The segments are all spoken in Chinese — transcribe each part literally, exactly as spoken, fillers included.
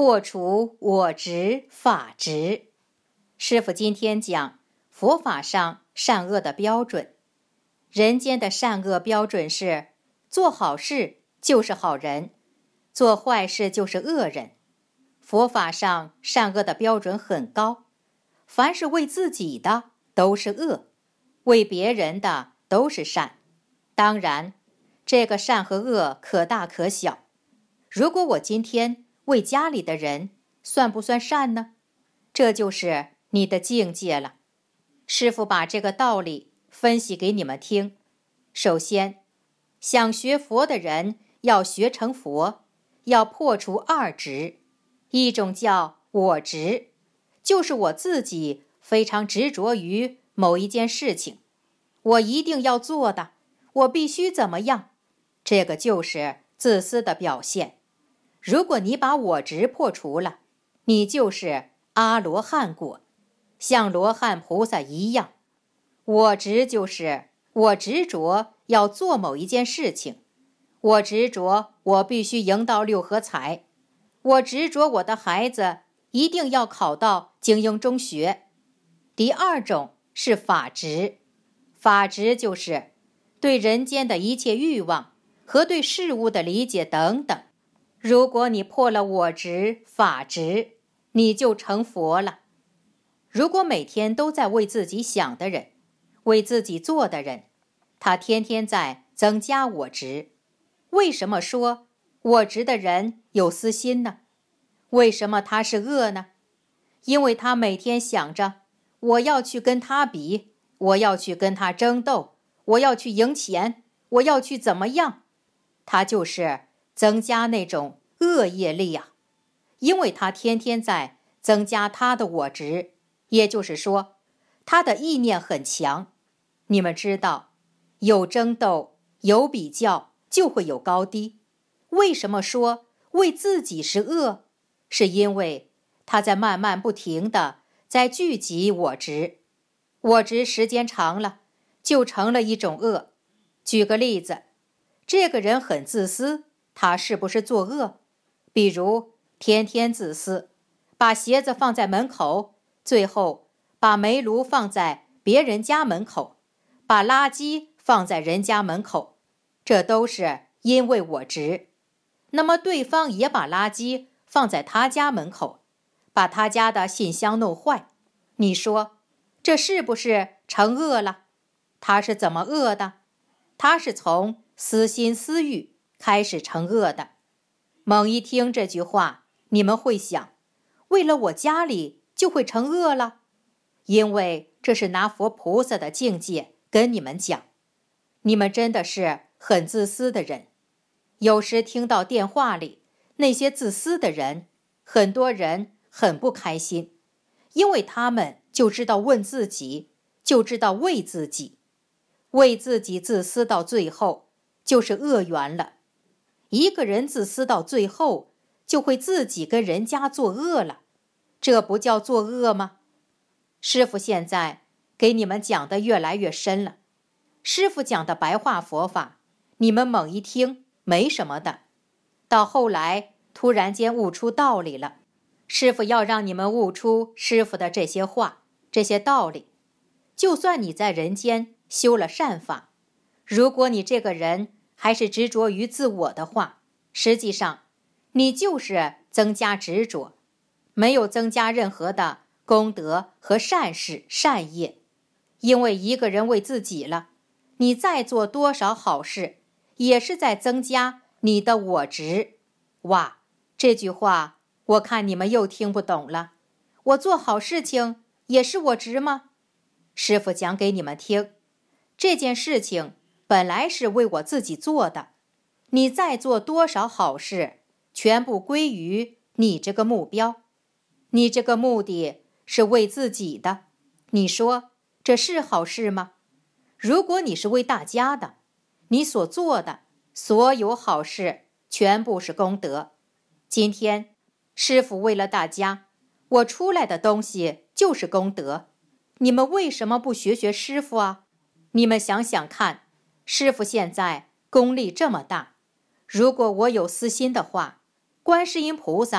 破除我执法执。师父今天讲佛法上善恶的标准。人间的善恶标准是，做好事就是好人，做坏事就是恶人。佛法上善恶的标准很高，凡是为自己的都是恶，为别人的都是善。当然，这个善和恶可大可小。如果我今天为家里的人，算不算善呢？这就是你的境界了。师父把这个道理分析给你们听。首先，想学佛的人要学成佛，要破除二执。一种叫我执，就是我自己非常执着于某一件事情，我一定要做的，我必须怎么样，这个就是自私的表现。如果你把我执破除了，你就是阿罗汉果，像罗汉菩萨一样。我执就是我执着要做某一件事情，我执着我必须赢到六合彩，我执着我的孩子一定要考到精英中学。第二种是法执，法执就是对人间的一切欲望和对事物的理解等等。如果你破了我执、法执，你就成佛了。如果每天都在为自己想的人，为自己做的人，他天天在增加我执。为什么说我执的人有私心呢？为什么他是恶呢？因为他每天想着我要去跟他比，我要去跟他争斗，我要去赢钱，我要去怎么样，他就是增加那种恶业力啊。因为他天天在增加他的我执，也就是说他的意念很强。你们知道，有争斗，有比较，就会有高低。为什么说为自己是恶？是因为他在慢慢不停地在聚集我执，我执时间长了就成了一种恶。举个例子，这个人很自私，他是不是作恶？比如天天自私，把鞋子放在门口，最后把煤炉放在别人家门口，把垃圾放在人家门口，这都是因为我执。那么对方也把垃圾放在他家门口，把他家的信箱弄坏，你说这是不是成恶了？他是怎么恶的？他是从私心私欲开始成恶的。猛一听这句话，你们会想，为了我家里就会成恶了？因为这是拿佛菩萨的境界跟你们讲。你们真的是很自私的人。有时听到电话里那些自私的人，很多人很不开心，因为他们就知道问自己，就知道为自己，为自己自私到最后就是恶缘了。一个人自私到最后就会自己跟人家作恶了，这不叫作恶吗？师父现在给你们讲的越来越深了。师父讲的白话佛法，你们猛一听没什么的，到后来突然间悟出道理了。师父要让你们悟出师父的这些话，这些道理。就算你在人间修了善法，如果你这个人还是执着于自我的话，实际上你就是增加执着，没有增加任何的功德和善事善业。因为一个人为自己了，你再做多少好事也是在增加你的我执。哇，这句话我看你们又听不懂了。我做好事情也是我执吗？师父讲给你们听，这件事情本来是为我自己做的，你再做多少好事全部归于你这个目标，你这个目的是为自己的，你说这是好事吗？如果你是为大家的，你所做的所有好事全部是功德。今天师父为了大家，我出来的东西就是功德。你们为什么不学学师父啊？你们想想看，师父现在功力这么大，如果我有私心的话，观世音菩萨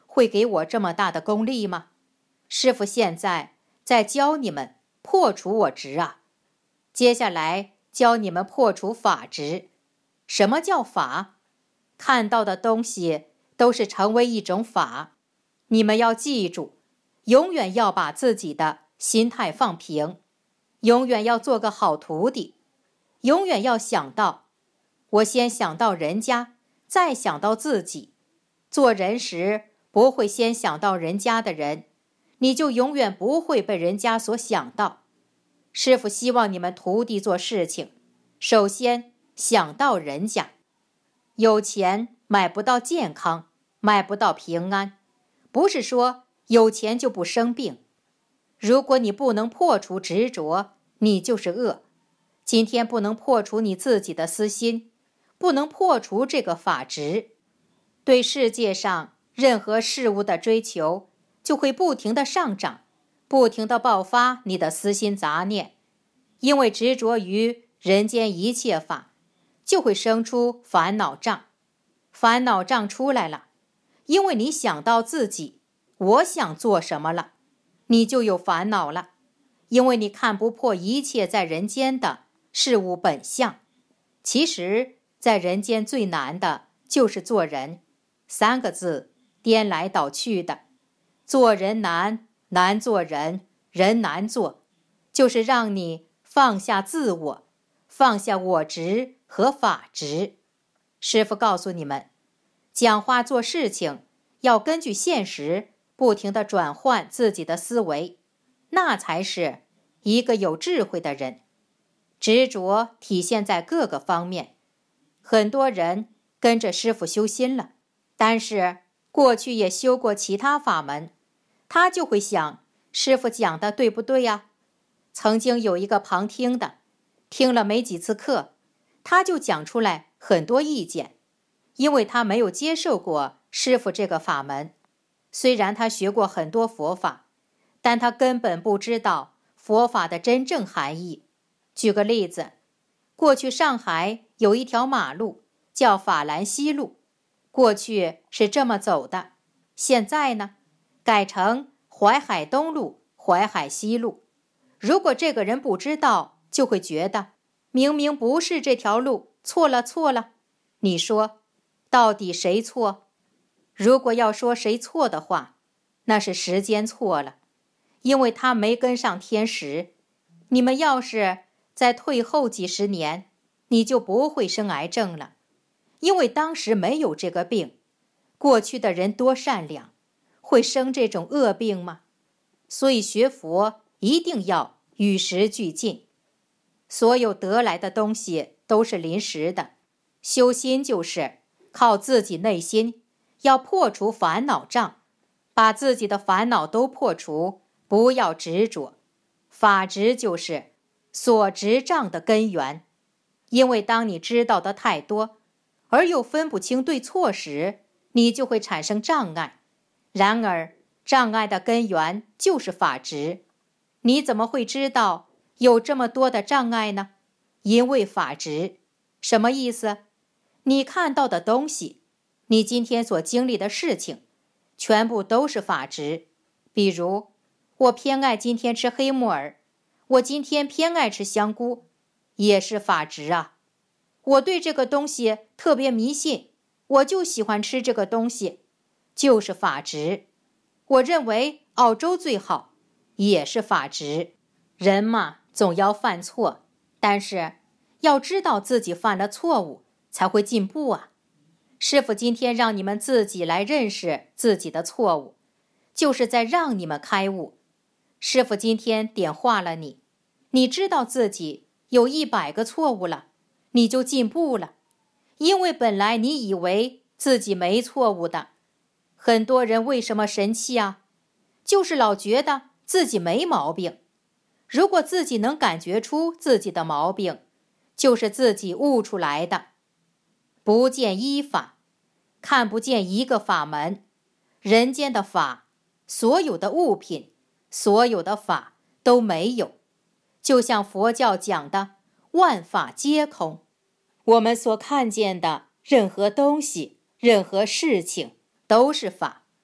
会给我这么大的功力吗？师父现在在教你们破除我执啊，接下来教你们破除法执。什么叫法？看到的东西都是成为一种法。你们要记住，永远要把自己的心态放平，永远要做个好徒弟，永远要想到，我先想到人家，再想到自己。做人时不会先想到人家的人，你就永远不会被人家所想到。师父希望你们徒弟做事情，首先想到人家。有钱买不到健康，买不到平安，不是说有钱就不生病。如果你不能破除执着，你就是恶。今天不能破除你自己的私心，不能破除这个法执，对世界上任何事物的追求就会不停地上涨，不停地爆发你的私心杂念。因为执着于人间一切法，就会生出烦恼障。烦恼障出来了，因为你想到自己，我想做什么了，你就有烦恼了。因为你看不破一切在人间的事物本相。其实在人间最难的就是做人，三个字颠来倒去的。做人难，难做人，人难做，就是让你放下自我，放下我执和法执。师父告诉你们，讲话做事情要根据现实不停地转换自己的思维，那才是一个有智慧的人。执着体现在各个方面，很多人跟着师父修心了，但是过去也修过其他法门，他就会想，师父讲的对不对呀？曾经有一个旁听的，听了没几次课，他就讲出来很多意见，因为他没有接受过师父这个法门。虽然他学过很多佛法，但他根本不知道佛法的真正含义。举个例子，过去上海有一条马路叫法兰西路，过去是这么走的，现在呢，改成淮海东路、淮海西路。如果这个人不知道，就会觉得明明不是这条路，错了错了。你说到底谁错？如果要说谁错的话，那是时间错了，因为他没跟上天时。你们要是再退后几十年，你就不会生癌症了，因为当时没有这个病。过去的人多善良，会生这种恶病吗？所以学佛一定要与时俱进。所有得来的东西都是临时的，修心就是靠自己内心，要破除烦恼障，把自己的烦恼都破除，不要执着。法执就是所执障的根源。因为当你知道的太多，而又分不清对错时，你就会产生障碍。然而障碍的根源就是法执。你怎么会知道有这么多的障碍呢？因为法执。什么意思？你看到的东西，你今天所经历的事情，全部都是法执。比如我偏爱今天吃黑木耳，我今天偏爱吃香菇，也是法执啊。我对这个东西特别迷信，我就喜欢吃这个东西，就是法执。我认为澳洲最好，也是法执。人嘛，总要犯错，但是要知道自己犯了错误，才会进步啊。师父今天让你们自己来认识自己的错误，就是在让你们开悟。师父今天点化了你，你知道自己有一百个错误了，你就进步了。因为本来你以为自己没错误的。很多人为什么神气啊？就是老觉得自己没毛病。如果自己能感觉出自己的毛病，就是自己悟出来的。不见一法，看不见一个法门。人间的法，所有的物品，所有的法都没有。就像佛教讲的，万法皆空。我们所看见的任何东西，任何事情，都是法。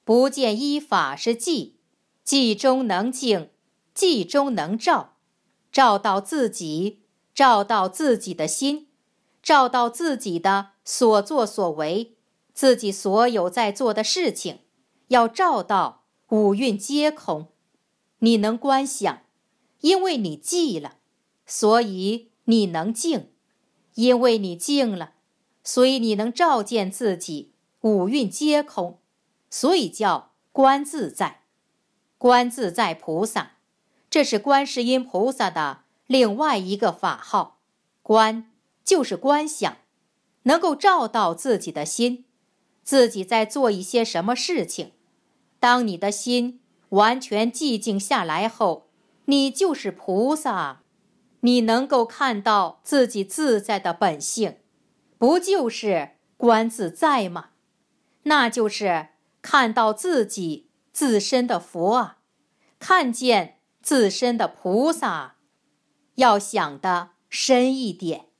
不见一法是寂，寂中能静，寂中能照，照到自己，照到自己的心，照到自己的所作所为，自己所有在做的事情，要照到五蕴皆空。你能观想，因为你寂了，所以你能静，因为你静了，所以你能照见自己五蕴皆空，所以叫观自在。观自在菩萨，这是观世音菩萨的另外一个法号。观就是观想，能够照到自己的心，自己在做一些什么事情。当你的心完全寂静下来后，你就是菩萨，你能够看到自己自在的本性，不就是观自在吗？那就是看到自己自身的佛啊，看见自身的菩萨。要想得深一点。